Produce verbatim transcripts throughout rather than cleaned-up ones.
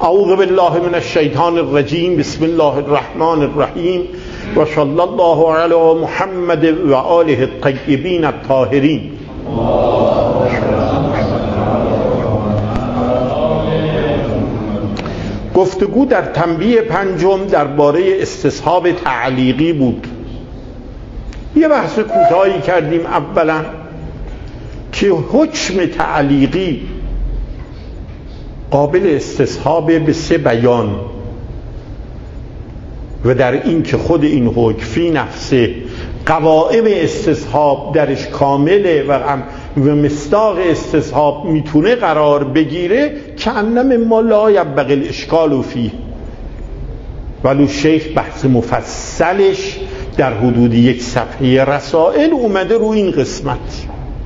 اعوذ بالله من الشیطان الرجیم. بسم الله الرحمن الرحیم و صلی الله علی محمد و آله الطیبین الطاهرین. گفتگو در تنبیه پنجم درباره استصحاب تعلیقی بود. یه بحث کوتاهی کردیم اولا که حکم تعلیقی قابل استصحاب به سه بیان و در این که خود این حکم فی نفسه قوائم استصحاب درش کامله و مصداق استصحاب میتونه قرار بگیره که انم ما لا یبغی الاشکال فیه. ولو شیخ بحث مفصلش در حدود یک صفحه رسائل اومده رو این قسمت.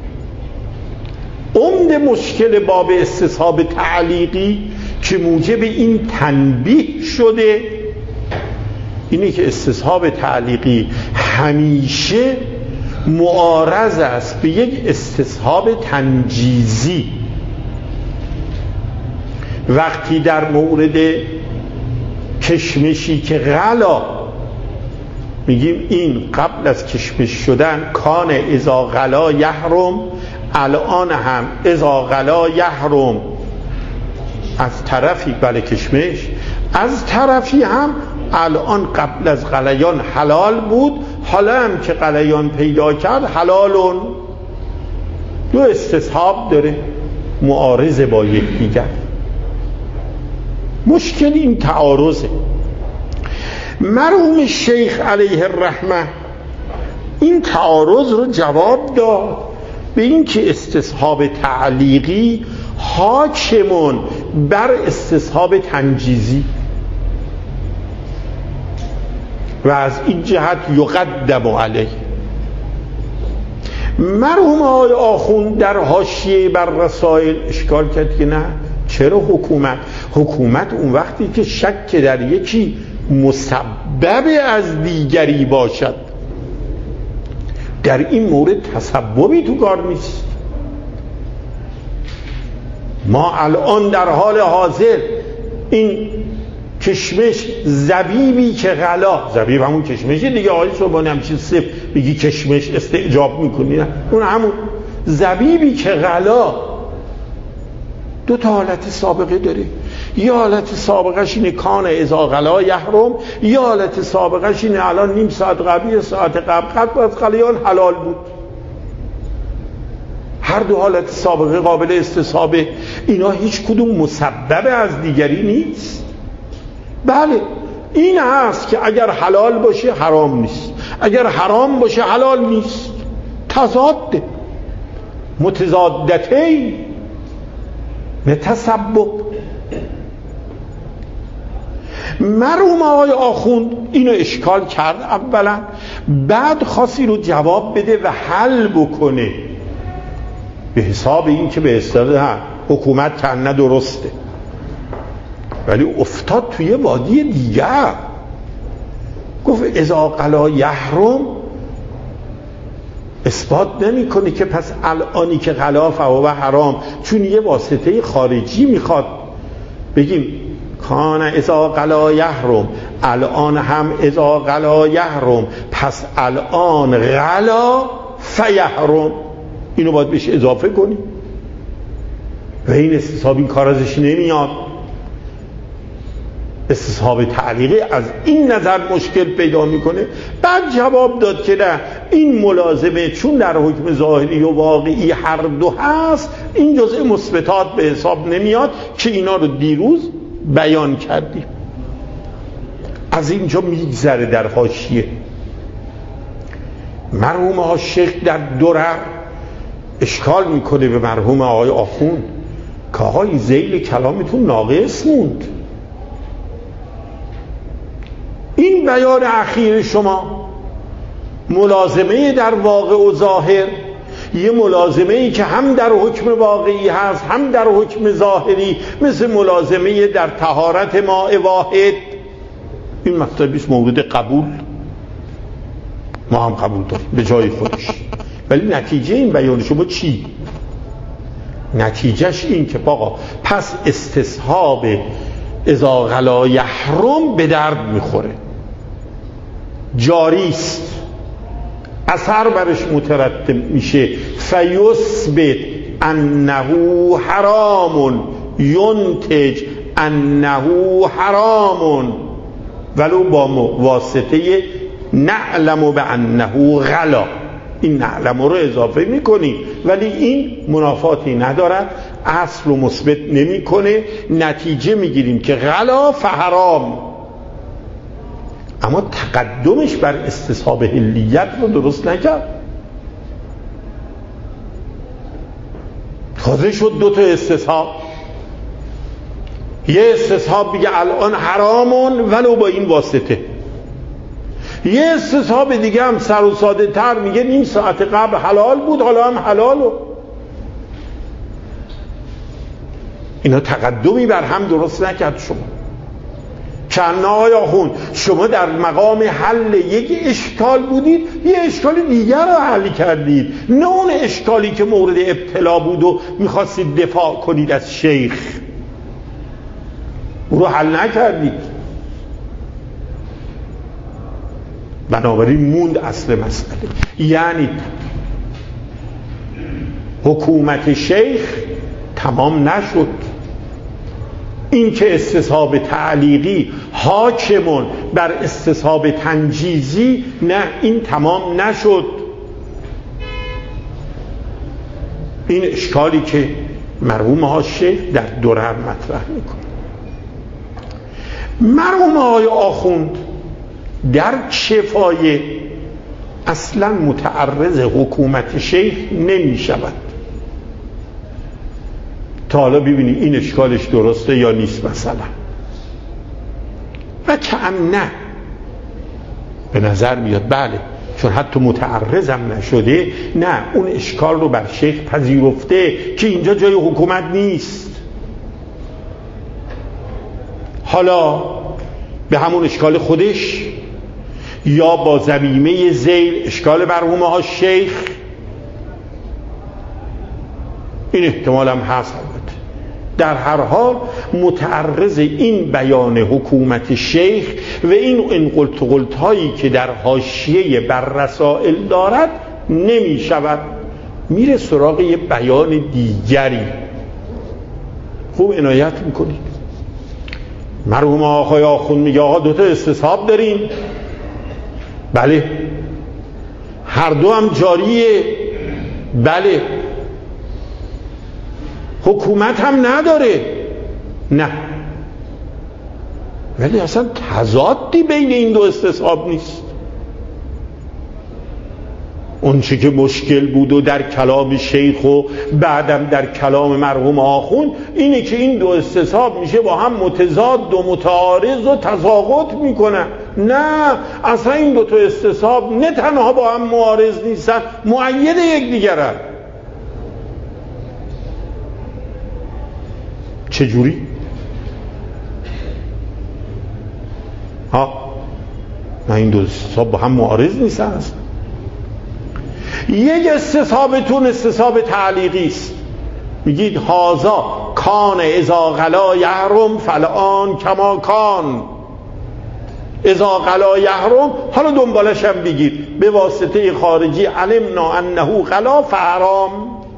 عمده مشکل باب استصحاب تعلیقی که موجب این تنبیه شده اینه که استصحاب تعلیقی همیشه معارض است به یک استصحاب تنجیزی. وقتی در مورد کشمشی که غلا میگیم این قبل از کشمش شدن کان اذا غلا یحرم، الان هم اذا غلا یحرم، از طرفی بله کشمش، از طرفی هم الان قبل از غلیان حلال بود، حالا هم که غلیان پیدا کرد حلالون. دو استصحاب داره معارضه با یکدیگر. مشکل این تعارضه. مرحوم شیخ علیه الرحمه این تعارض رو جواب داد به این که استصحاب تعلیقی حاکمون بر استصحاب تنجیزی و از این جهت یقدم علیه. مرحوم آقای آخوند در حاشیه بر رسائل اشکال کرد که نه، چرا حکومت حکومت اون وقتی که شک در یکی مسبب از دیگری باشد، در این مورد تسببی تو کار نیست. ما الان در حال حاضر این کشمش زبیبی که غلا، زبیب همون کشمشه دیگه، آقای صبحانی همچین صف بگی کشمش استعجاب میکنی، نه اون همون زبیبی که غلا دو تا حالت سابقه داره. یه حالت سابقهش اینه کان اذا غلا یحرم، یه حالت سابقهش اینه الان نیم ساعت قبل یه ساعت قبل قبل از غلیان حلال بود. هر دو حالت سابقه قابل استصحابه. اینا هیچ کدوم مسبب از دیگری نیست. بله این هست که اگر حلال باشه حرام نیست، اگر حرام باشه حلال نیست. تضاده متضادتین به تسبب. مرحوم آقای آخوند اینو اشکال کرد اولا، بعد خاصی رو جواب بده و حل بکنه به حساب این که به اصطلاح حکومت کنه درسته، ولی افتاد توی وادی دیگر. گفت اذا غلا یحرم اثبات نمی کنه که پس الانی که غلا فهو حرام، چون یه واسطه خارجی میخواد بگیم کان اذا غلا یحرم، الان هم اذا غلا یحرم، پس الان غلا فیحرم، اینو باید بهش اضافه کنی و این استصحاب این کار ازش نمیاد. استصحاب تعلیقی از این نظر مشکل پیدا میکنه. بعد جواب داد که نه، این ملازمه چون در حکم ظاهری و واقعی هر دو هست این جزء مثبتات به حساب نمیاد که اینا رو دیروز بیان کردیم. از اینجا میگذره در حاشیه. مرحوم ها شیخ در درر اشکال میکنه به مرحوم آقای آخوند که آقای ذیل کلامتون ناقص موند. این بیان اخیر شما ملازمه در واقع و ظاهر، یه ملازمه ای که هم در حکم واقعی هست هم در حکم ظاهری، مثل ملازمه در طهارت ماء واحد، این مطلبیست مورد قبول، ما هم قبول داریم به جای خودش. ولی نتیجه این بیان شما چی؟ نتیجهش این که باقا پس استصحاب اذا غلا یحرم به درد میخوره، جاریست، اثر برش مترتب میشه. فیثبت انه حرام ینتج انه حرام ولو با واسطه نعلم به انه غلا. این نعلم رو اضافه میکنی ولی این منافاتی ندارد، اصل رو مثبت نمیکنه، نتیجه میگیریم که غلا فحرام. اما تقدمش بر استصحاب حلیت رو درست نکرد. تازه شد دو تا استصحاب. یه استصحاب بگه الان حرامون ولو با این واسطه، یه استصحاب دیگه هم سر و ساده تر میگه نیم ساعت قبل حلال بود حالا هم حلالو. اینا تقدمی بر هم درست نکرد. شما چند آقای آخوند شما در مقام حل یک اشکال بودید، یه اشکال دیگر رو حل کردید، نه اون اشکالی که مورد ابتلا بود و میخواستید دفاع کنید از شیخ، او رو حل نکردید. بنابراین موند اصل مسئله، یعنی حکومت شیخ تمام نشد. این که استصحاب تعلیقی حاکمون بر استصحاب تنجیزی، نه، این تمام نشد. این اشکالی که مرحوم ها شیخ در درر مطرح میکنه. مرحوم های آخوند در شفای اصلا متعرض حکومت شیخ نمی شود. تا حالا ببینی این اشکالش درسته یا نیست مثلا. و کأنه به نظر میاد بله، چون حتی متعرضم نشده، نه، اون اشکال رو بر شیخ پذیرفته که اینجا جای حکومت نیست. حالا به همون اشکال خودش یا با ضمیمه ذیل اشکال مرحومه ها شیخ، این احتمال هم هست. در هر حال متعرض این بیان حکومت شیخ و این انقلت قلت هایی که در حاشیه بر رسائل دارد نمی شود، میره سراغ یه بیان دیگری. خوب عنایت میکنید. مرحوم آقای آخوند میگه آقا دوتا استصحاب داریم، بله، هر دو هم جاریه، بله، حکومت هم نداره، نه، ولی اصلا تضادی بین این دو استصحاب نیست. اون چی که مشکل بود و در کلام شیخ و بعدم در کلام مرحوم آخوند اینه که این دو استصحاب میشه با هم متضاد و متعارض و تضاغط میکنن. نه، اصلا این دو تا استصحاب نه تنها با هم معارض نیستن، مؤید یکدیگرن. چجوری؟ ها، نه، این دو استصحاب با هم معارض نیستن اصلا. یک استصحابتون استصحاب تعلیقی است، میگید هازا کان اذا غلا یحرم فالآن کما کان. اذا غلا یحرم، حالا دنبالش هم بگید به واسطه خارجی علمنا انه غلا فحرام.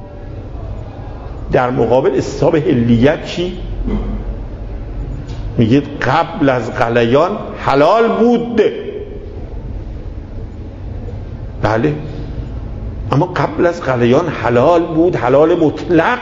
در مقابل استصحاب حلیت چی؟ میگید قبل از غلیان حلال بود. بله، اما قبل از غلیان حلال بود، حلال مطلق.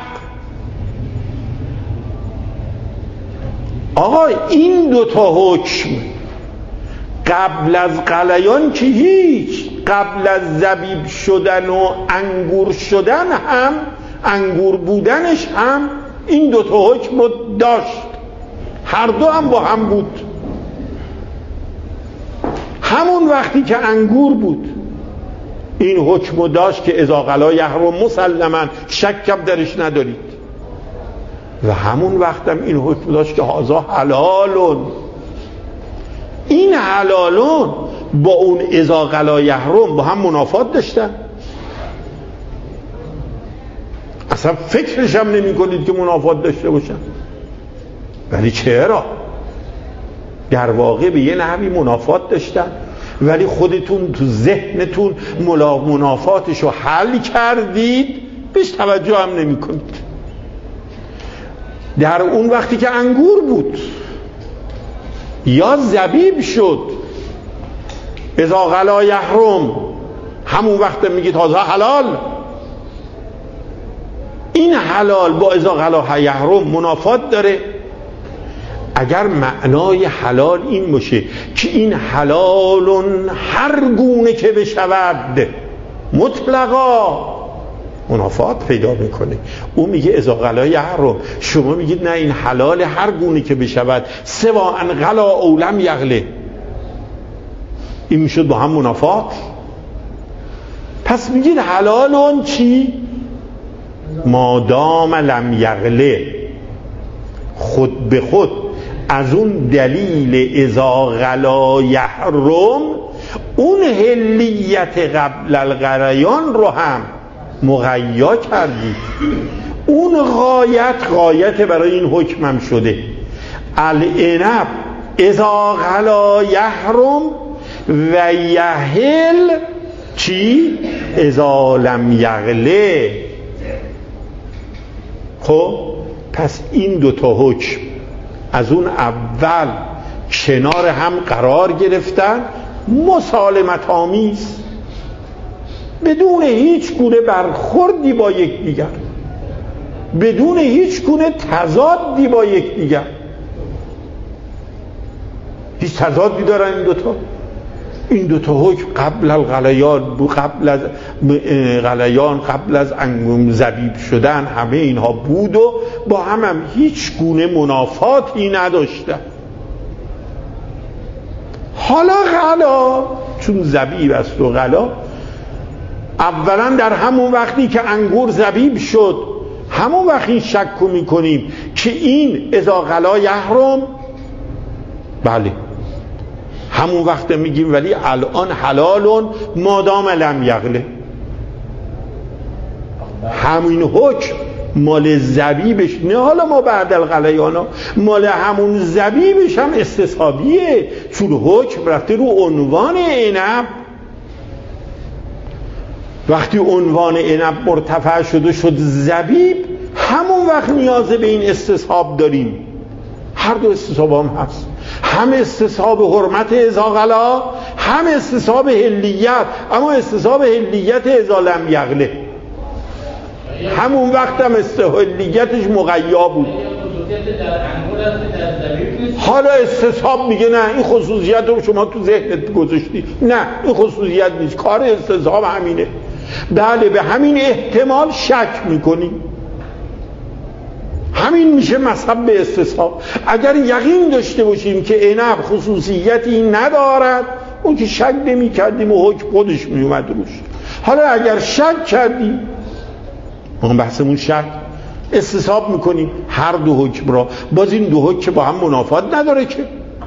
آقا این دوتا حکم قبل از غلیان که هیچ، قبل از زبیب شدن و انگور شدن هم، انگور بودنش هم این دوتا حکم رو داشت، هر دو هم با هم بود. همون وقتی که انگور بود این حکم رو داشت که اذا غلا یحرم مسلما، شکم درش ندارید، و همون وقتم این حکم داشت که هذا حلالون. این حلالون با اون اذا غلا یحرم با هم منافات داشتن. اصلا فکرش هم نمی کنید که منافات داشته باشن. ولی چرا؟ در واقع به یه نحوی منافات داشتن، ولی خودتون تو ذهنتون منافاتش رو حل کردید، بهش توجه هم نمی کنید. در اون وقتی که انگور بود یا زبیب شد، اذا غلا یحرم، همون وقت میگید تازه حلال. این حلال با اذا غلا یحرم منافات داره. اگر معنای حلال این باشه که این حلالون هر گونه که بشود مطلقا، منافات پیدا میکنه. او میگه اذا غلا یحرم، شما میگید نه این حلال هر گونه که بشود، سوا ان غلا او لم یغله، این میشد با هم منافات. پس میگید حلالون چی؟ مادام لم یغله، خود به خود از اون دلیل اذا غلا یحرم اون حلیت قبل الغلیان رو هم مغیا کردید. اون غایت غایت برای این حکمم شده. العنب اذا غلا یحرم و یحل چی؟ اذا لم یغله. خب پس این دوتا حکم از اون اول کنار هم قرار گرفتن، مسالمت آمیز، بدون هیچ گونه برخوردی با یکدیگر، بدون هیچ گونه تضادی با یکدیگر. هیچ تضادی دارن این دوتا؟ این دوتا حکم قبل الغلیان، قبل از غلیان، قبل از انگم زبیب شدن، همه اینها بود و با هم, هم هیچ گونه منافاتی نداشتن. حالا غلا چون زبیب است و غلا، اولا در همون وقتی که انگور زبیب شد، همون وقت این شک میکنیم که این اذا غلا یحرم، بله همون وقت میگیم، ولی الان حلالون مادام لم یغله. همین حکم مال زبیبش، نه حالا ما بعد الغلیانا، مال همون زبیبش هم استصحابیه، چون حکم رفته رو عنوان عنب. وقتی عنوان عنب مرتفع شده شد زبیب، همون وقت نیاز به این استصحاب داریم. هر دو استصحاب هم هست، هم استصحاب حرمت اذا غلا، هم استصحاب حلیت، اما استصحاب حلیت اذا لم یغله همون وقت هم حلیتش مغیا بود. حالا استصحاب میگه نه این خصوصیت رو شما تو ذهنت گذاشتی، نه این خصوصیت نیست، کار استصحاب همینه. بله به همین احتمال شک میکنیم، همین میشه مذهب به استصحاب. اگر یقین داشته باشیم که عنب خصوصیتی ندارد، اون که شک نمی کردیم و حکم خودش می اومد روش. حالا اگر شک کردیم، اون بحثمون شک، استصحاب میکنیم هر دو حکم را، باز این دو حکم با هم منافات نداره که.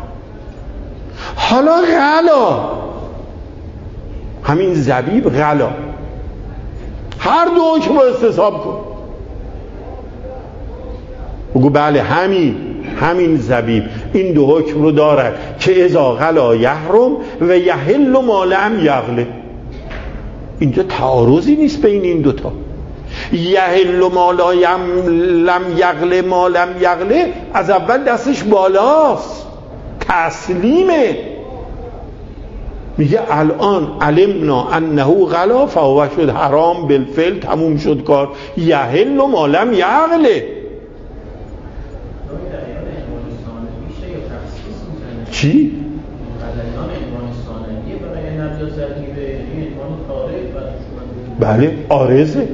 حالا غلا، همین زبیب غلا، هر دو حکم را استصحاب کن، بگو بله همین همین زبیب این دو حکم رو دارد که اذا غلا یحرم و یحل ما لم یغله. اینجا تعارضی نیست بین این دوتا. یحل ما لم یغله، ما لم یغله از اول دستش بالاست، تسلیمه. میگه الان علمنا انه غلا فهو شد حرام بالفعل، تموم شد کار. یحل ما لم یغله چی؟ بله عارضه،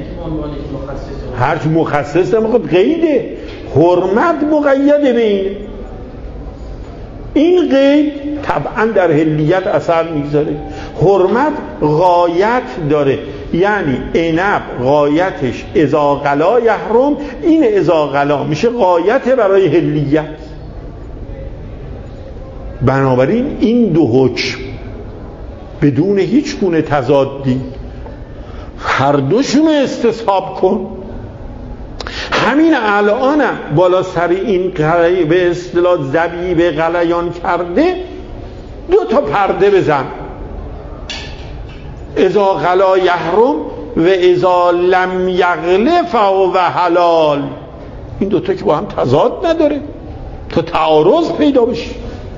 هرچی مخصص نمیخواد قیده. حرمت مقیده به این این قید طبعا در حلیت اثر میگذاره. حرمت غایت داره، یعنی عنب غایتش اذا غلا یحرم، این اذا غلا میشه غایت برای حلیت. بنابراین این دو حکم بدون هیچ گونه تضادی هر دوشون استصحاب کن، همین الانم بالا سر این به اصطلاح زبیب غلیان کرده دو تا پرده بزن، اذا غلا یحرم و اذا لم یغله فهو حلال. این دوتا که با هم تضاد نداره تا تعارض پیدا بشه.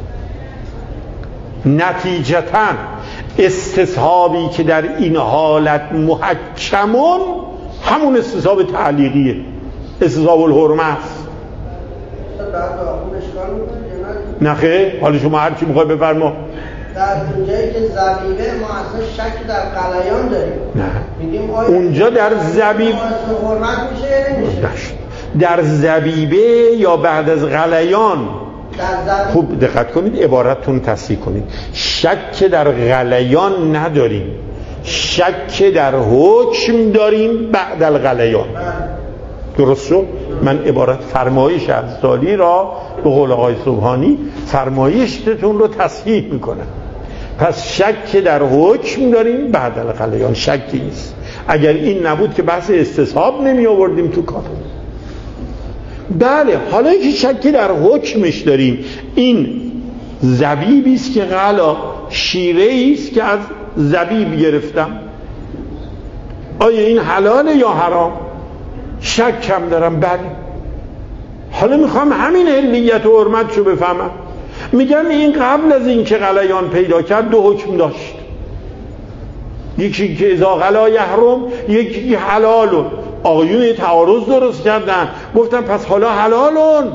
نتیجتاً استصحابی که در این حالت محکمون همون استصحاب تعلیقیه، استصحاب الحرمه است. نه خیر، حالا شما هر چی میخوای بفرما. در اونجایی که زبیبه ما اصلا شک در غلیان داریم، نه میگیم آیا اونجا در زبیب حرمت میشه یا نمیشه؟ در زبیبه یا بعد از غلیان خوب دقت کنید، عبارتتون تصحیح کنید. شک در غلیان نداریم، شک در حکم داریم بعد الغلیان. درست شد؟ من عبارت فرمایش از سالی را به قول آقای سبحانی فرمایشتون رو تصحیح میکنم. پس شک در حکم داریم بعد الغلیان، شکی نیست. اگر این نبود که بحث استصحاب نمی آوردیم تو کار. بله، حالا که شکی در حکمش داریم، این زبیبی است که غلا، شیره است که از زبیب گرفتم، آیا این حلاله یا حرام؟ شک کم دارم. بله، حالا میخوام همین حلیت و حرمتشو بفهمم. میگن این قبل از این که غلیان پیدا کرد دو حکم داشت، یکی که اذا غلا یحرم، یکی که حلالون. آقایون یه تعارض درست کردن، گفتن پس حالا حلالون.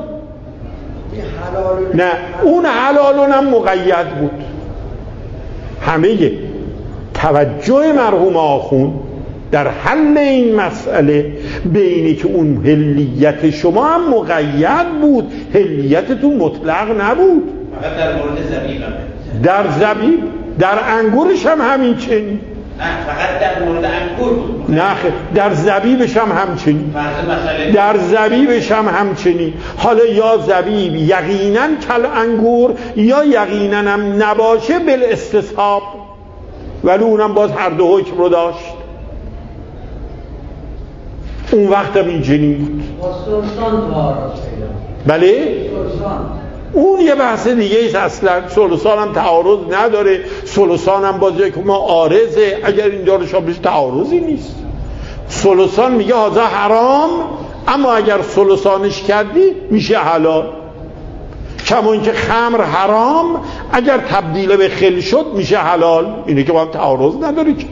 نه، اون حلالون هم مقید بود. همه توجه مرحوم آخون در حل این مسئله بینی که اون حلیت شما هم مقید بود، حلیتتون مطلق نبود. فقط در مورد زبیب هم در زبیب، در انگورش هم همین چنین. نه، فقط در مورد انگور بود. نه، در زبیبش هم همچنین. در زبیبش هم همچنین. حالا یا زبیب یقینا کل انگور یا یقینا هم نباشه بالاستصحاب، ولی اونم باز هر دو حکم رو داشت. اون وقت هم این چنین بود. بله؟ اون یه بحث دیگه ایست. اصلا سلسان هم تعارض نداره، سلسان هم بازی که ما عارضه. اگر اینجا رو شابش تعارضی نیست. سلسان میگه هذا حرام، اما اگر سلسانش کردی میشه حلال. کما اینکه خمر حرام، اگر تبدیل به خل شد میشه حلال. اینه که با هم تعارض نداره که.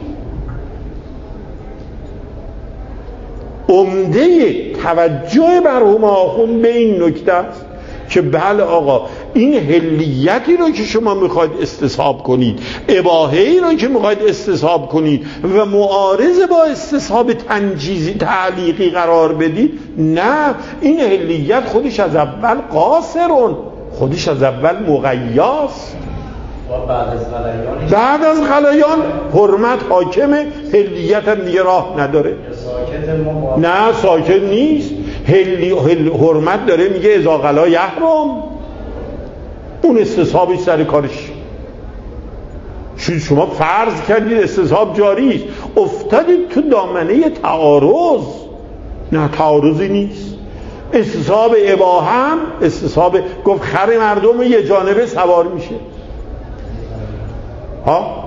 عمده توجه مرحوم آخوند به این نکته است که بله آقا، این حلیتی رو که شما میخواید استصحاب کنید، اباحه‌ای رو که میخواید استصحاب کنید و معارض با استصحاب تنجیزی تعلیقی قرار بدید، نه، این حلیت خودش از اول قاصرون، خودش از اول مقیاست. بعد از غلیان بعد از غلیان حرمت حاکمه، حلیت هم دیگه راه نداره. نه، ساکت نیست. هلی هل حرمت داره، میگه اذا غلا یحرم. اون استصحابش سر کارش. شما فرض کردید استصحاب جاری است، افتادید تو دامنه تعارض. نه، تعارضی نیست. استصحاب اباحه هم استصحاب، گفت خر مردم یه جانبه سوار میشه. ها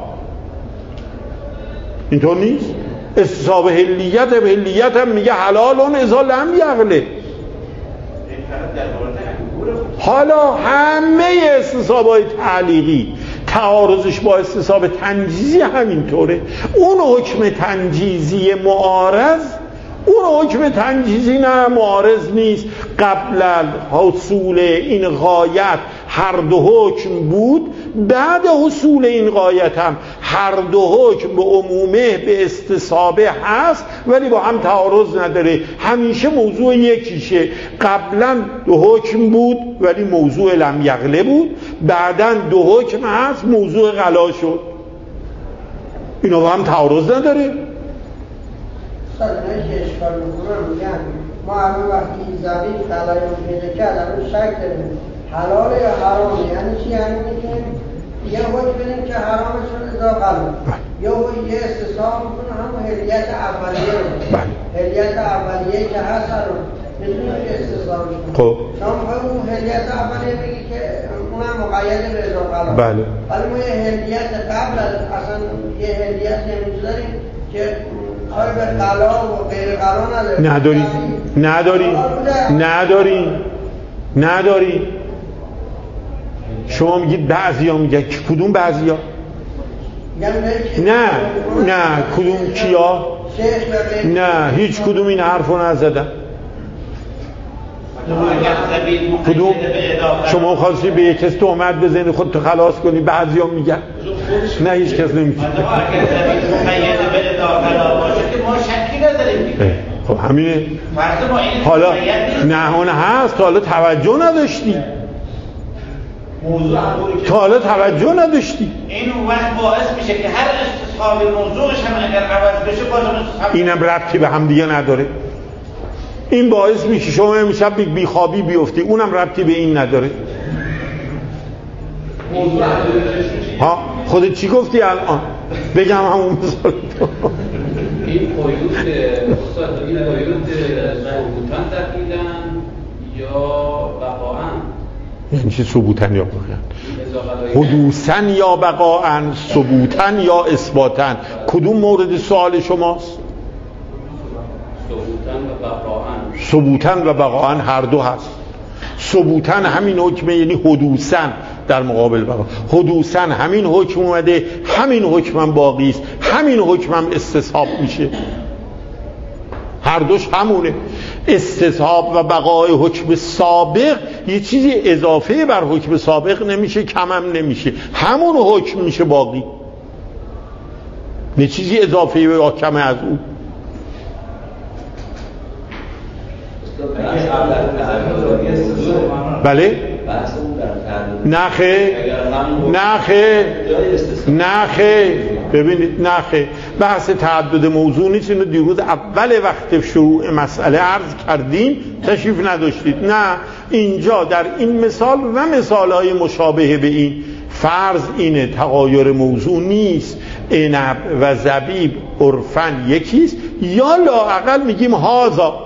اینطور نیست. استصحاب حلیت هم حلیت هم میگه حلالون اذا لم یغله. حالا همه استصحابای تعلیقی تعارضش با استصحاب تنجیزی همینطوره. اون حکم تنجیزی معارض، اون حکم تنجیزی نه معارض نیست. قبل حصول این غایت هر دو حکم بود، بعد حصول این غایت هم هر دو حکم به عمومه به استصحابه هست، ولی با هم تعارض نداره. همیشه موضوع یکیشه. قبلا دو حکم بود ولی موضوع لم یغله بود، بعدا دو حکم هست موضوع غلا شد. اینا با هم تعارض نداره. سال که اشکال میکنم میگن ما همه وقتی زبیب غلیان پیدا کرد همون شک داریم حلاله یا حرامه. یعنی چی؟ یعنی که یه حکم بدیم که حرامه شد اذا غلا، یا یه استصحاب میکنه همون حلیت اولیه رو، حلیت اولیه که هست رو میتونی استصحابش کنی. خب شما میخوای اون هلیت اولیه بگی که اونم مقید به اضافه. بله. ولی ما یه هلیت قبل از اصلا یه هلیت نمیشه داریم که آیا به قلا و غیر قلا نداریم. نداریم نداریم نداریم نداریم. شما میگید بعضی ها میگن کدوم بعضی ها؟ نه نه کدوم کیا؟ نه هیچ کدوم این حرف رو نزدن. کدوم؟ شما خواستی به یک کس تهمت بزنی خودتو خلاص کنی بعضی ها میگن نه هیچ کس نمیگه. ما شکی نداریم. خب همینه. حالا نهانه هست تا حالا توجه نداشتی. تا حالا توجه نداشتی. این اون وقت باعث میشه که هر استصحاب موضوعش هم اگر عوض بشه بازم استصحاب. اینم ربطی به هم دیگه نداره. این باعث میشه شما امشب بی خوابی بیفتی، اونم ربطی به این نداره. ها خودت چی گفتی الان؟ بگم همون مثال تو. این قیود استاد این قیود ثبوتاً دقیقاً یا بقاءً؟ یعنی چی ثبوتاً یا بقاءً؟ حدوثاً یا بقاءً، ثبوتاً یا اثباتاً. کدوم مورد سوال شماست؟ ثبوتاً و بقاءً هر دو هست. ثبوتاً همین حکم یعنی حدوثاً در مقابل بقا. حدوثاً همین حکم اومده، همین حکمم باقی است، همین حکمم استصحاب میشه. هر دوش همونه. استصحاب و بقای حکم سابق یه چیزی اضافه بر حکم سابق نمیشه، کمم نمیشه، همون حکم میشه باقی، نه چیزی اضافه یا کم از اون. بله؟ نخه نخه نخه ببینید نخه بحث تعدد موضوع نیست. اینو دیروز اول وقت شروع مسئله عرض کردیم تشریف نداشتید. نه اینجا در این مثال و مثالهای مشابه به این فرض اینه تغایر موضوع نیست. عنب و زبیب عرفاً یکیست یا لااقل میگیم هازا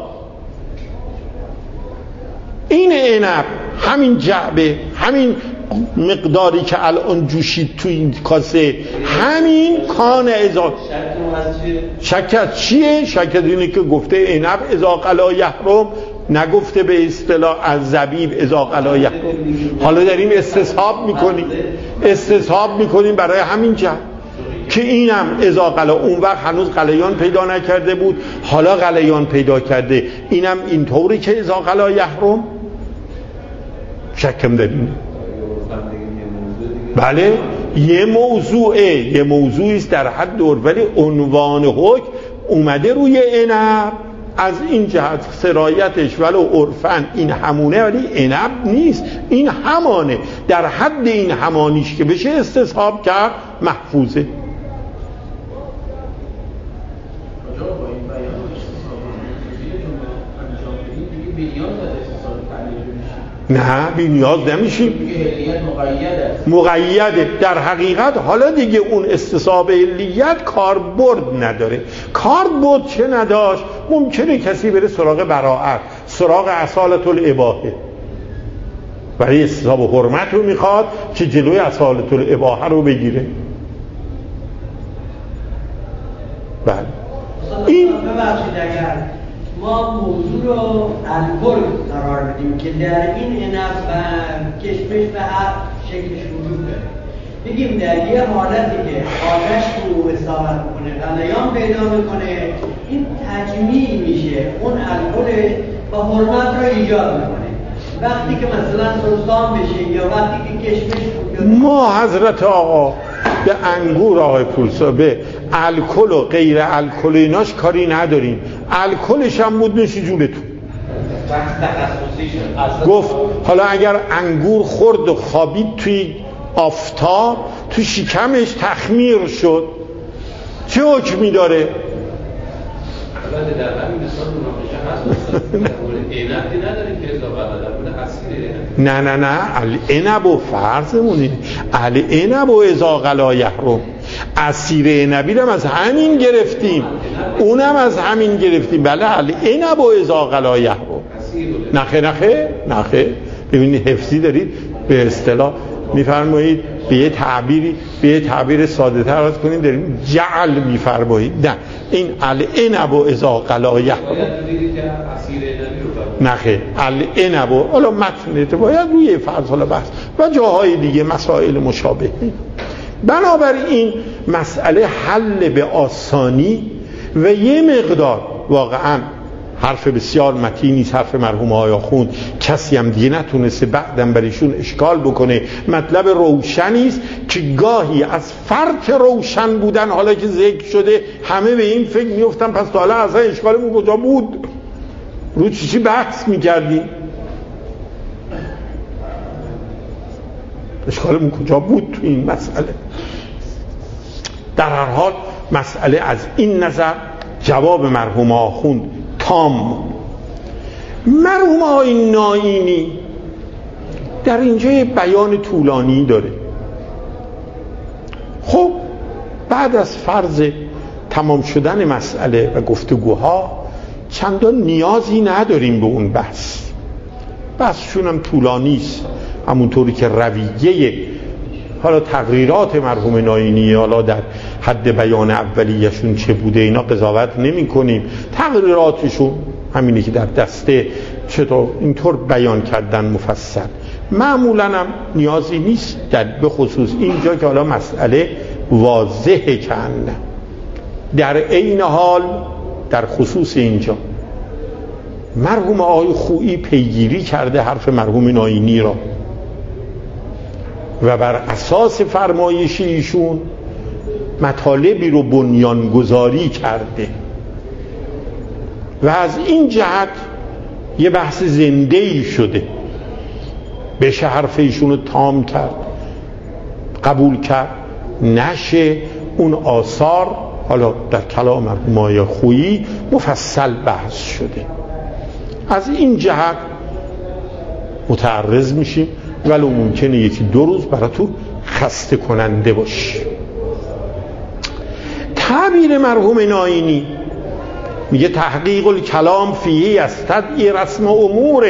این عنب همین جعبه همین مقداری که الان جوشید تو این کاسه همین کان اضافه. شک از چیه؟ شک از اینه که گفته عنب اذا قلا یحرم، نگفته به اصطلاح از زبیب اذا قلا یحرم. حالا داریم استصحاب میکنیم استصحاب میکنیم برای همین جعبه که اینم اذا قلا، اون وقت هنوز قلیان پیدا نکرده بود، حالا قلیان پیدا کرده، اینم اینطوری که اذا قلا یحرم. شکم داریم. بله یه موضوعه، یه موضوعی است در حد دور، ولی عنوان حکم اومده روی عنب از این جهت سرایتش ولو عرفاً این همونه، ولی عنب نیست، این همانه. در حد این همانیش که بشه استصحاب کرد محفوظه. نه بی نیاز نمیشیم، مقیده در حقیقت. حالا دیگه اون استصحاب علیت کاربرد نداره. کاربرد چه نداشت؟ ممکنه کسی بره سراغ براءت، سراغ اصالت الاباحه، برای استصحاب حرمت رو میخواد که جلوی اصالت الاباحه رو بگیره. بله این ببخشید اگر ما موضوع رو الکل قرار بدیم که در این عنب و کشمش به هر شکلش وجود داره، بگیم در یه حالتی که آتش رو اصابت کنه، غلیان پیدا میکنه، این تجمیع میشه، اون الکل با حرمت رو ایجاد میکنه. وقتی که مثلا سرسان بشه یا وقتی که کشمش ما حضرت آقا به انگور آقای پولسا به الکل و غیر الکل ایناش کاری نداریم. الکلش هم بود نوش جونتون. گفت حالا اگر انگور خورد و خوابید توی آفتاب تو شکمش تخمیر شد چه حکمی داره؟ در همین مثال مناقشه هست در مورد عنب نداریم که اضافه در مورد اصیل نه نه نه العنب و فرضمونه العنب و اذا قلا یحرم. اسیر عنبی رو از همین گرفتیم، اونم از همین گرفتیم. بله العنب و اذا قلا یحرم. نخه نخه نخه ببینید حفظی دارید به اصطلاح میفرمایید به یه تعبیری به یه تعبیر ساده تر عرض کنیم داریم جعل میفرمایید. نه این العنب و اذا قلایه نخه العنب و حالا متن باید روی فرض حالا بحث و جاهای دیگه مسائل مشابه. بنابراین مسئله حل به آسانی و یه مقدار واقعا حرف بسیار متینی است حرف مرحوم آقای آخوند، کسی هم دیگه نتونسته بعدم بریشون اشکال بکنه. مطلب روشنی است که گاهی از فرق روشن بودن حالا که ذکر شده همه به این فکر میافتن پس تا حالا اصلا اشکالمون کجا بود، رو چی چی بحث میکردیم، اشکالمون کجا بود تو این مسئله. در هر حال مسئله از این نظر جواب مرحوم آخوند تام. مرحوم آقای نائینی در اینجا یه بیان طولانی داره. خب بعد از فرض تمام شدن مسئله و گفتگوها چندان نیازی نداریم به اون بحث، بحثشون هم طولانی است، همونطوری که رویه حالا تقریرات مرحوم نائینی حالا در حد بیان اولیه‌شون چه بوده اینا قضاوت نمی کنیم، تقریراتشون همینی که در دسته چطور اینطور بیان کردن مفصل، معمولا هم نیازی نیست در به خصوص اینجا که حالا مسئله واضحه کنه. در عین حال در خصوص اینجا مرحوم آقای خویی پیگیری کرده حرف مرحوم نائینی را و بر اساس فرمایش ایشون مطالبی رو بنیانگذاری کرده و از این جهت یه بحث زنده‌ای شده، بشه حرف ایشون رو تام کرد قبول کرد، نشه اون آثار حالا در کلام مرحوم آقای خویی مفصل بحث شده. از این جهت متعرض میشیم ولو ممکنه یکی دو روز برای تو خسته کننده باشه. تعبیر مرحوم نائینی میگه تحقیق الکلام فیه یستدعی رسم امور،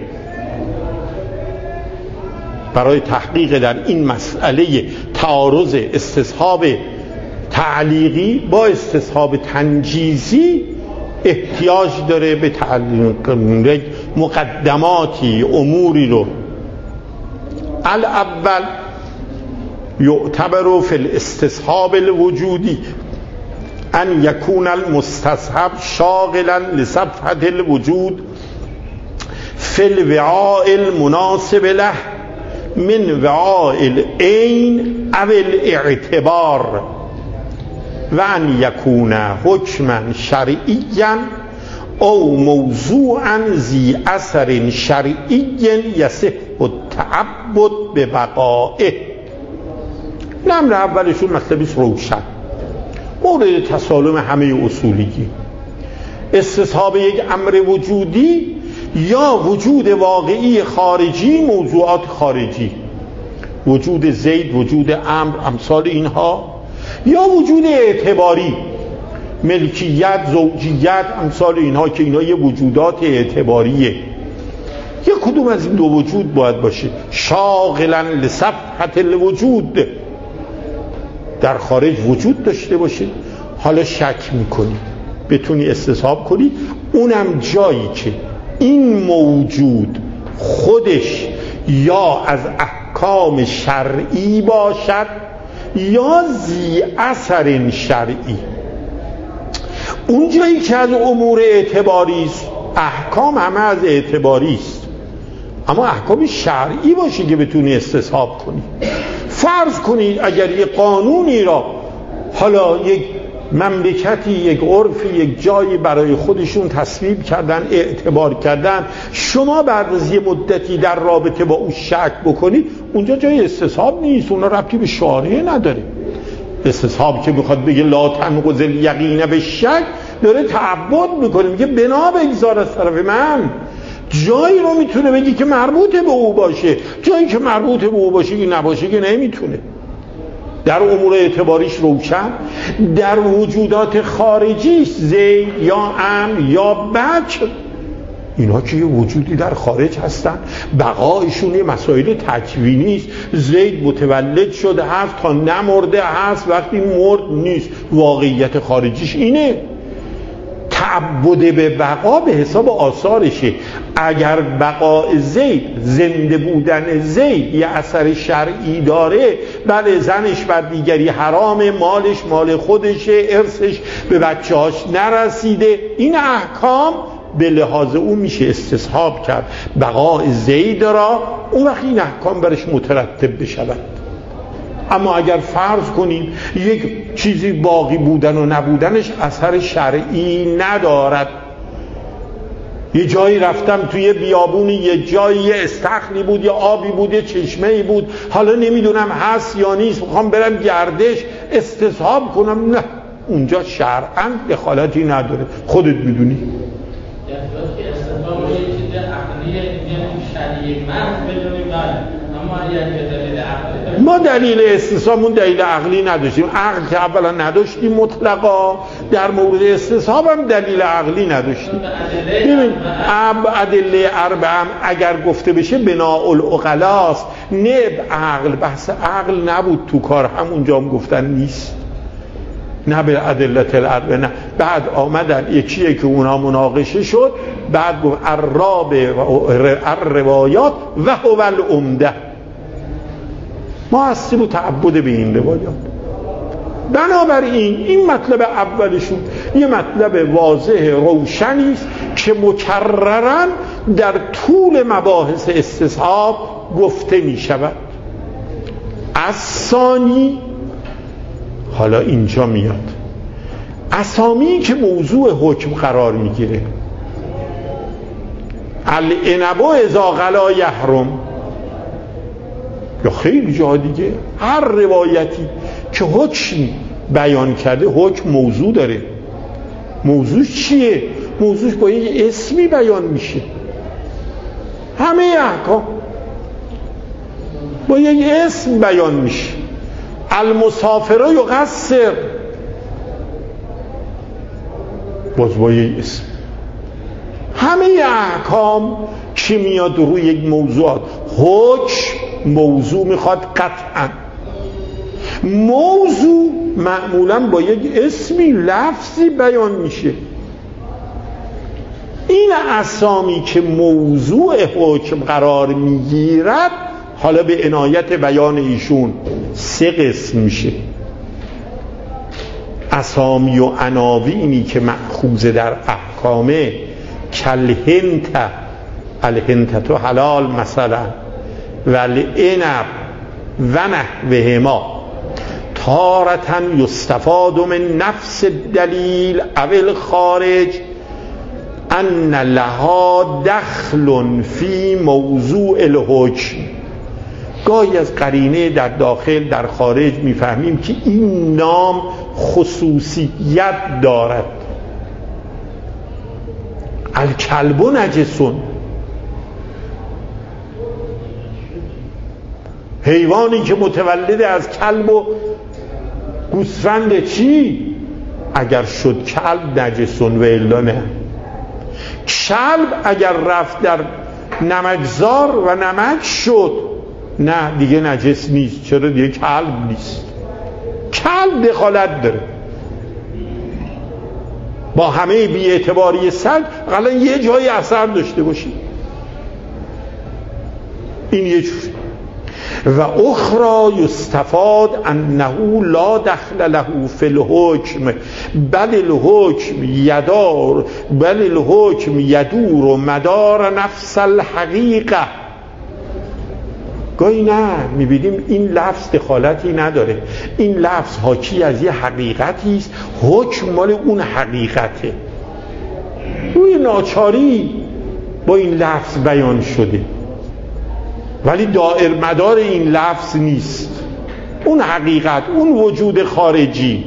برای تحقیق در این مسئله تعارض استصحاب تعلیقی با استصحاب تنجیزی احتیاج داره به تعلیق مقدماتی اموری رو. الاول یعتبر فی الاستصحاب الوجودی ان یکون المستصحب شاغلا لصفحة الوجود فی الوعاء المناسب له من وعاء العین او الاعتبار و ان یکون حکما شرعیا او موضوعا ذی اثر شرعی یصح التعبد ببقائه. نمر اولشون مطلبی روشن، مورد تسالم همه اصولیگی، استصحاب یک امر وجودی یا وجود واقعی خارجی، موضوعات خارجی، وجود زید، وجود امر، امثال اینها، یا وجود اعتباری، ملکیت، زوجیت، امثال اینها که اینها یه وجودات اعتباریه. یک کدوم از این دو وجود باید باشه شاغلا لصفحة الوجود، در خارج وجود داشته باشه. حالا شک میکنی بتونی استصحاب کنی اونم جایی که این موجود خودش یا از احکام شرعی باشد یا ذی اثر شرعی. اون جایی که از امور اعتباری است، احکام همه از اعتباری است، اما احکام شرعی باشه که بتونی استصحاب کنی. فرض کنید اگر یک قانونی را حالا یک مملکتی، یک عرفی، یک جایی برای خودشون تصویب کردن، اعتبار کردن، شما بعد از یه مدتی در رابطه با اون شک بکنید، اونجا جای استصحاب نیست، اونا ربطی به شارع نداره. استصحاب که میخواد بگه لا تنقض الیقین به شک، داره تعبد میکنه، میگه بنا بگذار از طرف من. جایی رو میتونه بگی که مربوط به او باشه، جایی که مربوط به او باشه که نباشه که نمیتونه. در امور اعتباریش روشن، در وجودات خارجیش زید یا امر یا بچ اینا که یه وجودی در خارج هستن، بقایشون یه مسائل تکوینی است. زید متولد شده هست تا نمرده هست، وقتی مرد نیست. واقعیت خارجیش اینه. تعبد به بقا به حساب آثارشه. اگر بقای زید، زنده بودن زید یه اثر شرعی داره، بله زنش بر دیگری حرام، مالش مال خودشه، ارثش به بچه هاش نرسیده، این احکام به لحاظ او میشه استصحاب کرد بقای زید را، اون وقت این احکام برش مترتب بشود. اما اگر فرض کنیم یک چیزی باقی بودن و نبودنش اثر شرعی ندارد، یه جایی رفتم توی بیابونی، یه جایی یه استخری بود، یه آبی بود، یه چشمه‌ای بود، حالا نمیدونم هست یا نیست، میخوام برم گردش استصحاب کنم، نه، اونجا شرعاً دخالتی نداره، خودت میدونی. ما دلیل استصحابمون دلیل عقلی نداشتیم. عقل که اولا نداشتیم مطلقا، در مورد استصحاب هم دلیل عقلی نداشتیم. ببین ادله اربعه اگر گفته بشه بناء العقلاست، نه عقل. بحث عقل نبود تو کار، همونجا هم گفتن نیست، نه به ادله الاربعه، نه. بعد آمدن یکیه که اونا مناقشه شد، بعد گفت الرابع الروایات و هو العمده. ما هستیم و تعبد به این روایات. بنابراین این مطلب اولشون یه مطلب واضح روشنی است که مکررن در طول مباحث استصحاب گفته می شود. از ثانی، حالا اینجا میاد اسامی که موضوع حکم قرار میگیره. العنب اذا غلا یحرم، یا خیلی جا دیگه هر روایتی که حکم بیان کرده، حکم موضوع داره. موضوع چیه؟ موضوعش با یه اسمی بیان میشه. همه احکام با یه اسم بیان میشه. المسافر یقصر، باز با یه اسم. همه احکام که میاد روی یک موضوعات، حکم موضوع میخواد قطعا. موضوع معمولا با یک اسمی لفظی بیان میشه. این اسامی که موضوع حکم قرار میگیرد، حالا به عنایت بیان ایشون سه قسم میشه. اسامی و عناوینی که مأخوذ در احکامه، کالهنت، الهنت تو حلال مثلا، والعنب و نحوهما، تارة یستفاد من نفس الدلیل او الخارج ان لها دخل فی موضوع الحکم. گاهی از قرینه در داخل در خارج میفهمیم که این نام خصوصیت دارد. الکلب نجسون، حیوانی که متولد از کلب و گوسفند، چی؟ اگر شد کلب نجسون و الا نه. کلب اگر رفت در نمکزار و نمک شد، نه دیگه نجس نیست. چرا؟ دیگه کلب نیست. کلب دخالت داره. با همه بی‌اعتباری سگ حالا یه جایی اثر داشته باشه. این یه جور. و اخرى یستفاد انه لا دخل له فی الحکم بل الحکم یدار بل الحکم یدور مدار نفس الحقیقه. گاهی نه میبینیم این لفظ دخالتی نداره، این لفظ حاکی از یه حقیقتی است، حکم مال اون حقیقته، روی ناچاری با این لفظ بیان شده، ولی دائر مدار این لفظ نیست، اون حقیقت، اون وجود خارجی.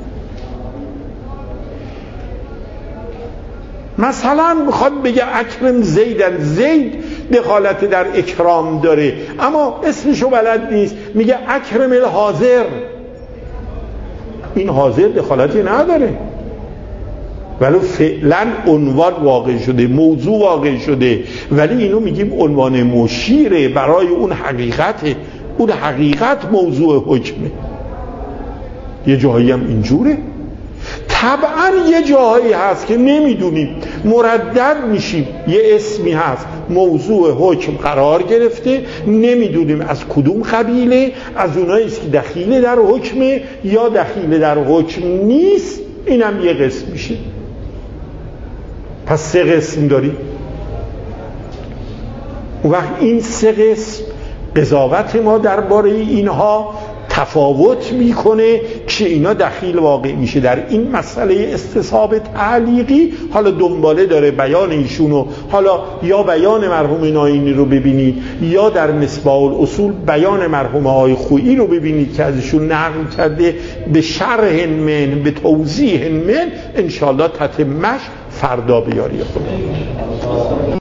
مثلا میخواد بگه اکرم زیدن، زید دخالت در اکرام داره اما اسمشو بلد نیست، میگه اکرم الحاضر، این حاضر دخالتی نداره ولی فعلا عنوان واقع شده، موضوع واقع شده، ولی اینو میگیم عنوان مشیره برای اون حقیقته. اون حقیقت موضوع حکمه. یه جایی هم اینجوره. طبعا یه جایی هست که نمیدونیم، مردد میشیم، یه اسمی هست موضوع حکم قرار گرفته، نمیدونیم از کدوم قبیله، از اونایی است که دخیل در حکمه یا دخیل در حکم نیست. اینم یه قسم میشه. پس سه قسم داریم. اون وقت این سه قسم قضاوت ما درباره اینها تفاوت میکنه که اینا دخیل واقع میشه در این مسئله استصحاب تعلیقی. حالا دنباله داره بیان ایشونو، حالا یا بیان مرحوم ناینی رو ببینید یا در مصباح الاصول بیان مرحوم آقای خویی رو ببینید که ازشون نقل کرده به شرح من، به توضیح من. انشاءالله تتمش فردا بیاری خدا.